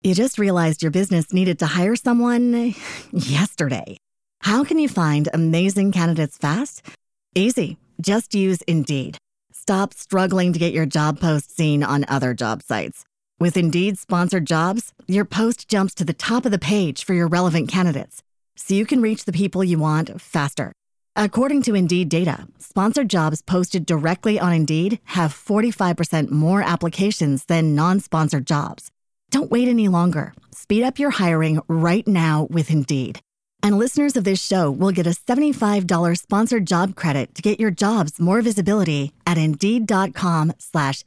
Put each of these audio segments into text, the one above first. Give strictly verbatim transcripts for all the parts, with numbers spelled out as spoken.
You just realized your business needed to hire someone yesterday. How can you find amazing candidates fast? Easy. Just use Indeed. Stop struggling to get your job post seen on other job sites. With Indeed sponsored jobs, your post jumps to the top of the page for your relevant candidates, so you can reach the people you want faster. According to Indeed data, sponsored jobs posted directly on Indeed have forty-five percent more applications than non-sponsored jobs. Don't wait any longer. Speed up your hiring right now with Indeed. And listeners of this show will get a seventy-five dollars sponsored job credit to get your jobs more visibility at Indeed.com slash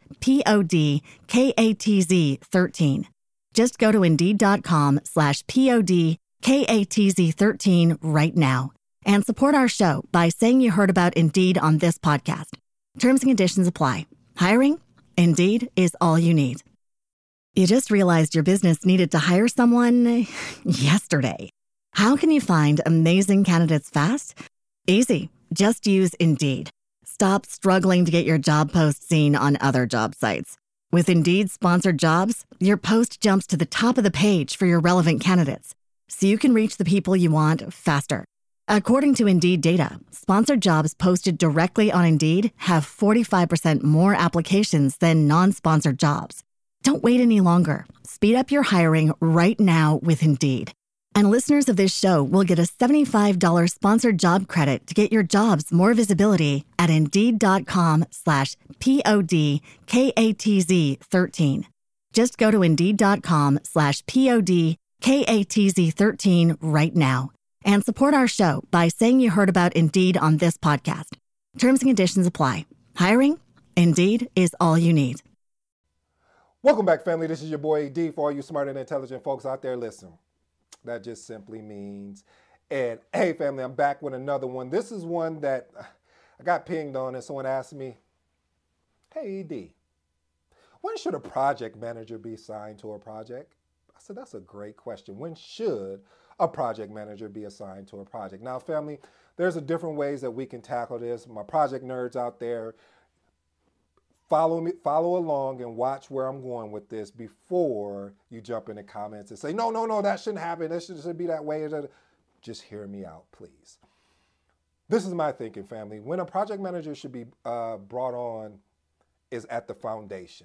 P-O-D-K-A-T-Z 13. Just go to Indeed.com slash P-O-D-K-A-T-Z 13 right now and support our show by saying you heard about Indeed on this podcast. Terms and conditions apply. Hiring? Indeed is all you need. You just realized your business needed to hire someone yesterday. How can you find amazing candidates fast? Easy. Just use Indeed. Stop struggling to get your job post seen on other job sites. With Indeed sponsored jobs, your post jumps to the top of the page for your relevant candidates, so you can reach the people you want faster. According to Indeed data, sponsored jobs posted directly on Indeed have forty-five percent more applications than non-sponsored jobs. Don't wait any longer. Speed up your hiring right now with Indeed. And listeners of this show will get a seventy-five dollars sponsored job credit to get your jobs more visibility at Indeed.com slash P-O-D-K-A-T-Z 13. Just go to Indeed.com slash P-O-D-K-A-T-Z 13 right now and support our show by saying you heard about Indeed on this podcast. Terms and conditions apply. Hiring? Indeed is all you need. Welcome back, family. This is your boy A D. For all you smart and intelligent folks out there, listen. That just simply means, and hey, family, I'm back with another one. This is one that I got pinged on, and someone asked me, hey, E D, when should a project manager be assigned to a project? I said, that's a great question. When should a project manager be assigned to a project? Now, family, there's a different ways that we can tackle this. My project nerds out there, Follow me, follow along and watch where I'm going with this before you jump in the comments and say, no, no, no, that shouldn't happen. That shouldn't be that way. Just hear me out, please. This is my thinking, family. When a project manager should be uh, brought on is at the foundation.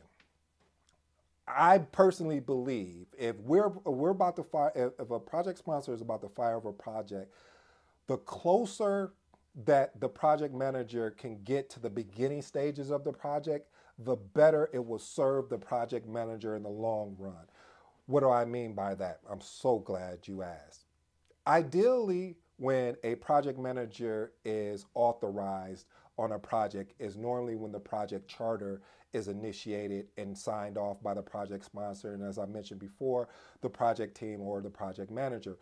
I personally believe if we're, we're about to fire, if, if a project sponsor is about to fire over a project, the closer that the project manager can get to the beginning stages of the project, the better it will serve the project manager in the long run. What do I mean by that? I'm so glad you asked. Ideally, when a project manager is authorized on a project is normally when the project charter is initiated and signed off by the project sponsor, and as I mentioned before, the project team or the project manager.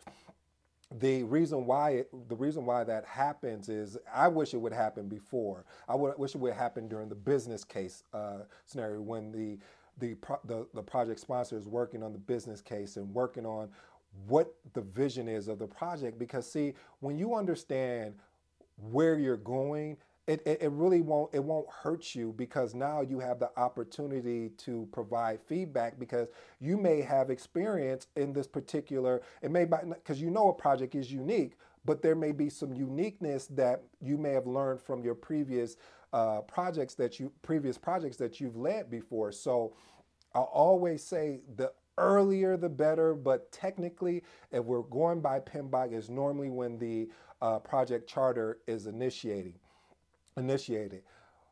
The reason why it, the reason why that happens is I wish it would happen before. I would, wish it would happen during the business case uh, scenario when the the, pro, the the project sponsor is working on the business case and working on what the vision is of the project. Because see, when you understand where you're going, It, it, it really won't, it won't hurt you because now you have the opportunity to provide feedback because you may have experience in this particular, it may, because you know a project is unique, but there may be some uniqueness that you may have learned from your previous uh, projects that you, previous projects that you've led before. So I'll always say the earlier the better, but technically, if we're going by P M B O K, is normally when the uh, project charter is initiating. initiated.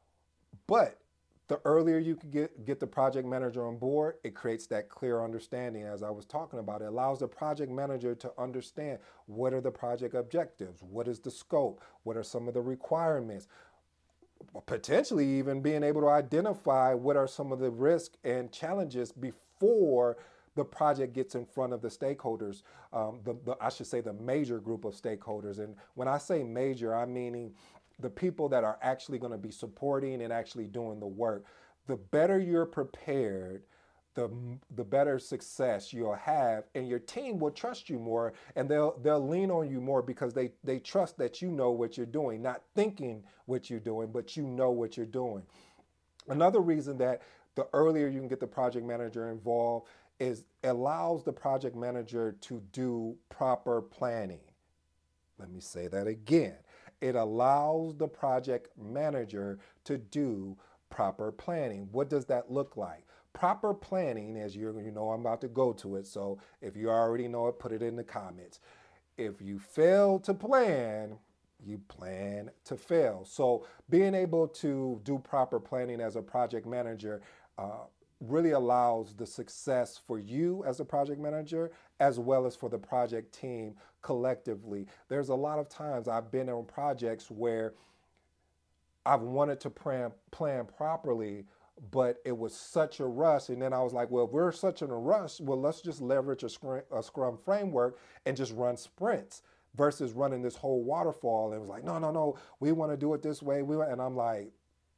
But the earlier you can get, get the project manager on board, it creates that clear understanding as I was talking about. It allows the project manager to understand what are the project objectives, what is the scope, what are some of the requirements, potentially even being able to identify what are some of the risks and challenges before the project gets in front of the stakeholders, um, the, the, I should say the major group of stakeholders. And when I say major, I'm meaning the people that are actually going to be supporting and actually doing the work. The better you're prepared, the the better success you'll have, and your team will trust you more, and they'll they'll lean on you more because they they trust that you know what you're doing, not thinking what you're doing, but you know what you're doing. Another reason that the earlier you can get the project manager involved is allows the project manager to do proper planning. Let me say that again. It allows the project manager to do proper planning. What does that look like? Proper planning, as you you know, I'm about to go to it. So if you already know it, put it in the comments. If you fail to plan, you plan to fail. So being able to do proper planning as a project manager uh, really allows the success for you as a project manager, as well as for the project team collectively. There's a lot of times I've been on projects where I've wanted to plan, plan properly, but it was such a rush. And then I was like, well, if we're such in a rush, well, let's just leverage a scrum, a scrum framework and just run sprints versus running this whole waterfall. And it was like, no, no, no, we want to do it this way. We want, and I'm like,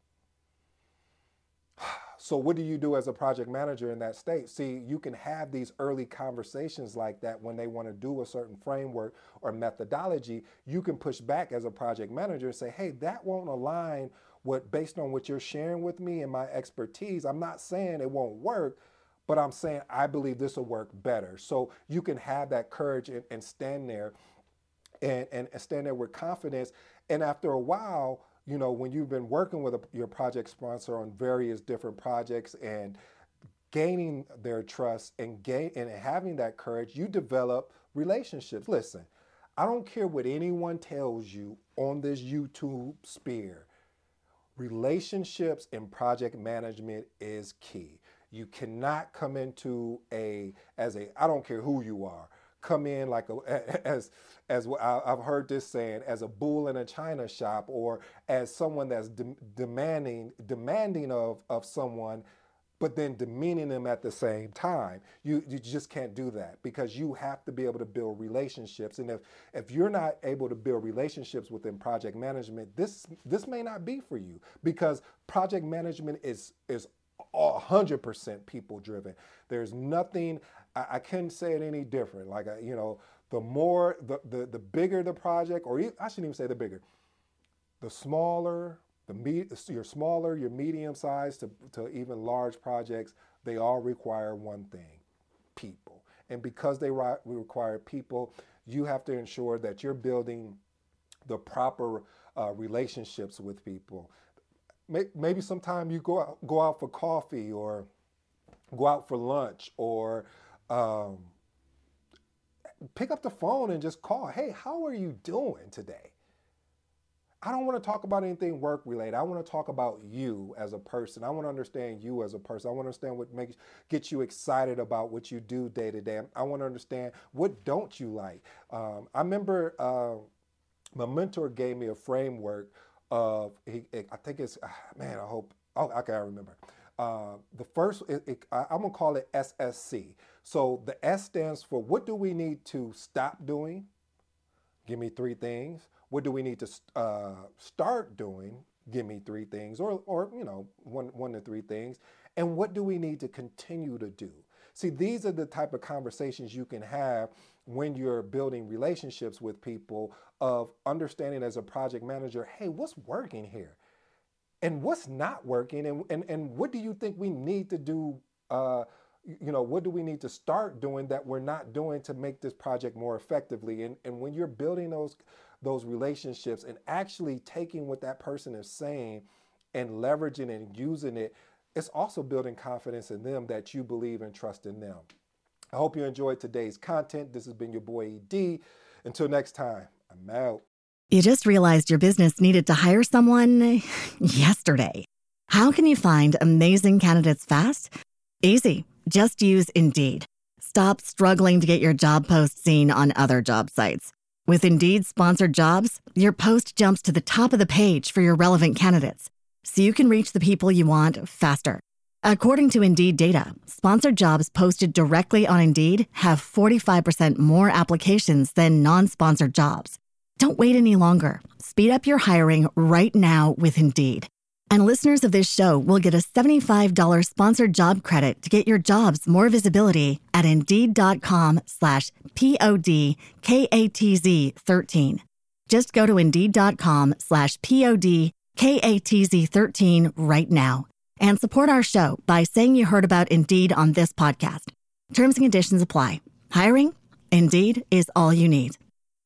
so what do you do as a project manager in that state? See, you can have these early conversations like that when they want to do a certain framework or methodology. You can push back as a project manager and say, hey, that won't align with based on what you're sharing with me and my expertise. I'm not saying it won't work, but I'm saying I believe this will work better. So you can have that courage and, and stand there and, and stand there with confidence. And after a while, you know, when you've been working with a, your project sponsor on various different projects and gaining their trust and gain and having that courage, you develop relationships. Listen, I don't care what anyone tells you on this YouTube sphere. Relationships in project management is key. You cannot come into a, as a, I don't care who you are, come in like a, as, as I've heard this saying, as a bull in a china shop, or as someone that's de- demanding, demanding of, of someone, but then demeaning them at the same time. You, you just can't do that, because you have to be able to build relationships. And if, if you're not able to build relationships within project management, this, this may not be for you, because project management is, is one hundred percent people driven. There's nothing, I, I couldn't say it any different. Like, I, you know, the more, the, the, the bigger the project, or I shouldn't even say the bigger, the smaller, the me, your smaller, your medium size to, to even large projects, they all require one thing, people. And because they ri- require people, you have to ensure that you're building the proper uh, relationships with people. Maybe sometime you go out, go out for coffee, or go out for lunch, or um, pick up the phone and just call. Hey, how are you doing today? I don't want to talk about anything work related. I want to talk about you as a person. I want to understand you as a person. I want to understand what makes gets you excited about what you do day to day. I want to understand what don't you like. Um, I remember uh, my mentor gave me a framework of, he, I think it's, man, I hope, oh, I can't remember. Uh, the first, it, it, I, I'm gonna call it S S C. So the S stands for, what do we need to stop doing? Give me three things. What do we need to uh, start doing? Give me three things, or, or you know, one, one to three things. And what do we need to continue to do? See, these are the type of conversations you can have when you're building relationships with people, of understanding as a project manager, hey, what's working here? And what's not working? And, and, and what do you think we need to do? Uh, you know, what do we need to start doing that we're not doing to make this project more effectively? And, and when you're building those, those relationships and actually taking what that person is saying and leveraging it and using it, it's also building confidence in them that you believe and trust in them. I hope you enjoyed today's content. This has been your boy E D. Until next time, I'm out. You just realized your business needed to hire someone yesterday. How can you find amazing candidates fast? Easy. Just use Indeed. Stop struggling to get your job post seen on other job sites. With Indeed sponsored jobs, your post jumps to the top of the page for your relevant candidates, so you can reach the people you want faster. According to Indeed data, sponsored jobs posted directly on Indeed have forty-five percent more applications than non-sponsored jobs. Don't wait any longer. Speed up your hiring right now with Indeed. And listeners of this show will get a seventy-five dollars sponsored job credit to get your jobs more visibility at Indeed.com slash P-O-D-K-A-T-Z 13. Just go to Indeed.com slash P-O-D-K-A-T-Z 13 right now and support our show by saying you heard about Indeed on this podcast. Terms and conditions apply. Hiring? Indeed is all you need.